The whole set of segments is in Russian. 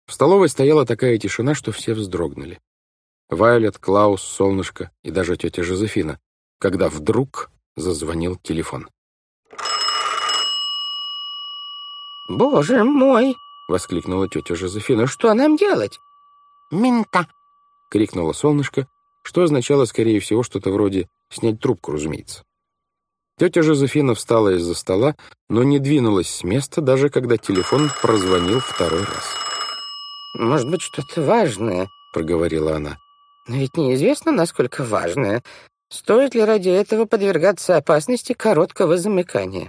В столовой стояла такая тишина, что все вздрогнули. Вайолет, Клаус, Солнышко и даже тетя Жозефина, когда вдруг зазвонил телефон. «Боже мой!» — воскликнула тетя Жозефина. «Что нам делать?» «Мента!» — крикнуло Солнышко, что означало, скорее всего, что-то вроде «снять трубку», разумеется. Тетя Жозефина встала из-за стола, но не двинулась с места, даже когда телефон прозвонил второй раз. «Может быть, что-то важное», — проговорила она. «Но ведь неизвестно, насколько важное. Стоит ли ради этого подвергаться опасности короткого замыкания?»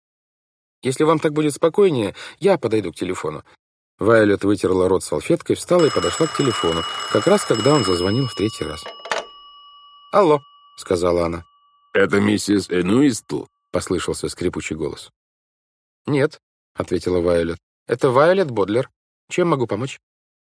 «Если вам так будет спокойнее, я подойду к телефону». Вайолет вытерла рот салфеткой, встала и подошла к телефону, как раз когда он зазвонил в третий раз. «Алло», — сказала она. «Это миссис Энуистл?» — послышался скрипучий голос. «Нет», — ответила Вайолет. «Это Вайолет Бодлер. Чем могу помочь?»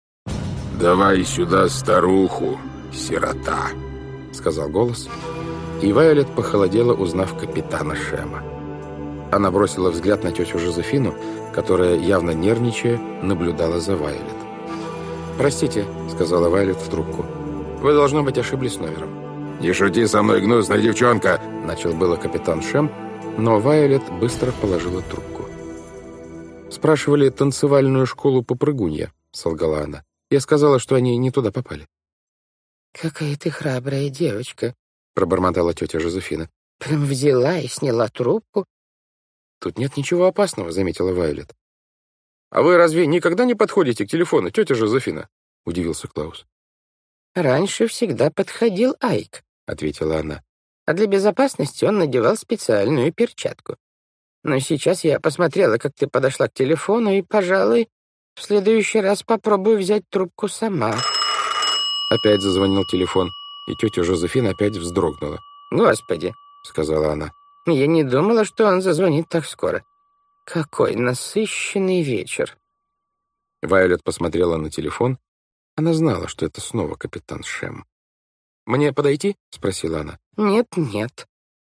«Давай сюда старуху, сирота», — сказал голос, и Вайолет похолодела, узнав капитана Шема. Она бросила взгляд на тетю Жозефину, которая, явно нервничая, наблюдала за Вайолет. «Простите», — сказала Вайолет в трубку. «Вы, должно быть, ошиблись номером». «Не шути со мной, гнусная девчонка!» — начал было капитан Шем, но Вайолет быстро положила трубку. «Спрашивали танцевальную школу попрыгунья», — солгала она. «Я сказала, что они не туда попали». «Какая ты храбрая девочка», — пробормотала тетя Жозефина. «Прям взяла и сняла трубку». «Тут нет ничего опасного», — заметила Вайолет. «А вы разве никогда не подходите к телефону, тетя Жозефина?» — удивился Клаус. «Раньше всегда подходил Айк», — ответила она. «А для безопасности он надевал специальную перчатку. Но сейчас я посмотрела, как ты подошла к телефону, и, пожалуй, в следующий раз попробую взять трубку сама». Опять зазвонил телефон, и тетя Жозефина опять вздрогнула. «Господи», — сказала она, — «я не думала, что он зазвонит так скоро. Какой насыщенный вечер». Вайолет посмотрела на телефон. Она знала, что это снова капитан Шем. «Мне подойти?» — спросила она. «Нет, нет»,